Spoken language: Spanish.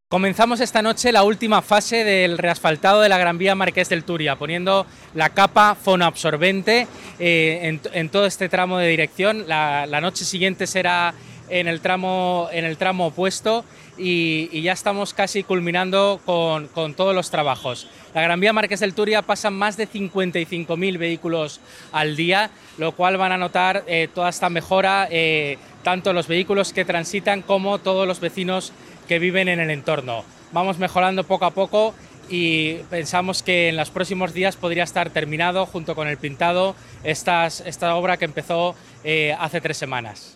Comenzamos esta noche la última fase del reasfaltado de la Gran Vía Marqués del Turia, poniendo la capa fonoabsorbente en todo este tramo de dirección. La noche siguiente será en el tramo opuesto y ya estamos casi culminando con todos los trabajos. La Gran Vía Marqués del Turia pasan más de 55.000 vehículos al día, lo cual van a notar toda esta mejora, tanto los vehículos que transitan como todos los vecinos que viven en el entorno. Vamos mejorando poco a poco y pensamos que en los próximos días podría estar terminado junto con el pintado esta obra que empezó hace 3 semanas.